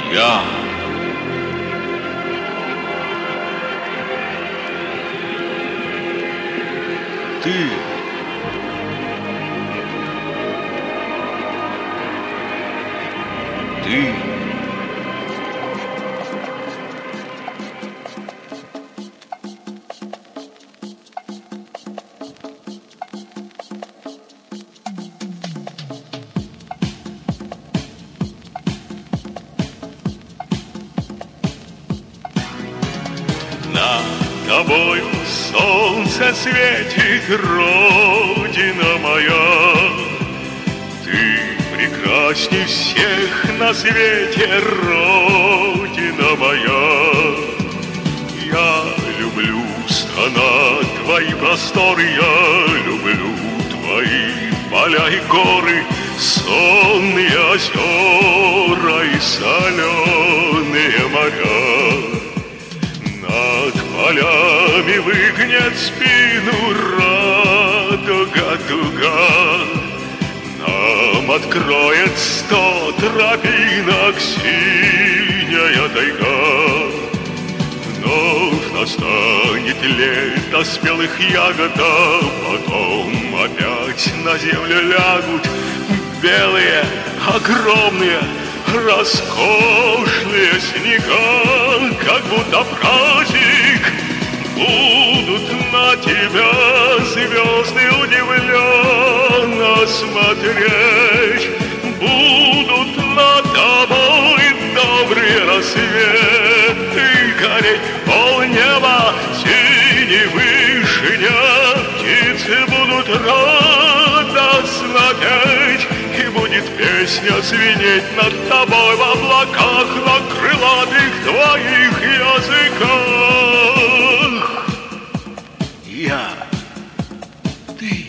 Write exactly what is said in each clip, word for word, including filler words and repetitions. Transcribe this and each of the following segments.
Я. Ты. Ты. Над тобою солнце светит, Родина моя. Ты прекрасней всех на свете, Родина моя. Я люблю страна твои просторы, я люблю твои поля и горы, сонные озера и соленые моря. Над полями выгнет спину радуга дуга, нам откроет сто тропинок синяя тайга. Вновь настанет лето спелых ягод, а потом опять на землю лягут белые, огромные, роскошные снега, как будто праздник. Будут на тебя звезды удивленно смотреть, будут над тобой добрые рассветы гореть. Полнеба синей вышиня, птицы будут радостно петь, и будет песня звенеть над тобой в облаках на крылатых твоих языках. Я, ты,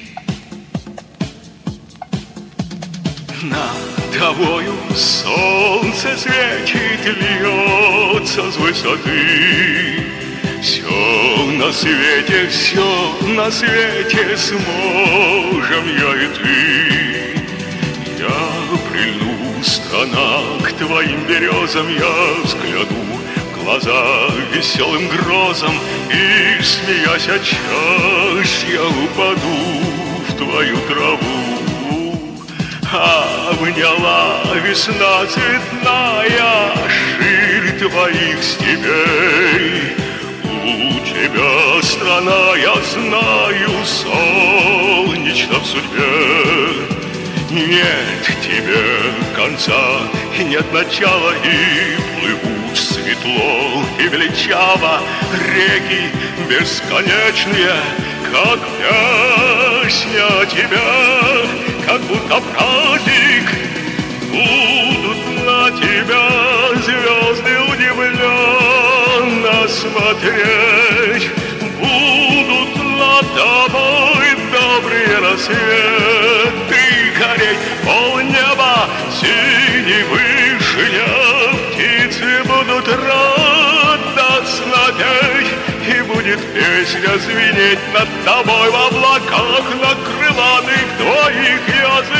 над тобою солнце светит, льется с высоты. Все на свете, все на свете сможем я и ты. Я прильну, страна, к твоим березам, я взгляну в глаза веселым грозам, и, смеясь чаще, я упаду в твою траву. Обняла весна цветная ширь твоих степей. У тебя, страна, я знаю, солнечно в судьбе. Нет тебе конца и нет начала, и плывут светло и величаво реки бесконечные, как песня тебя, как будто праздник. Будут на тебя звезды удивленно смотреть, будут над тобой добрые рассветы гореть. Полнеба синей вышиня, птицы будут радостно петь, и будет песня звенеть над тобой в облаках на крылатых твоих языках.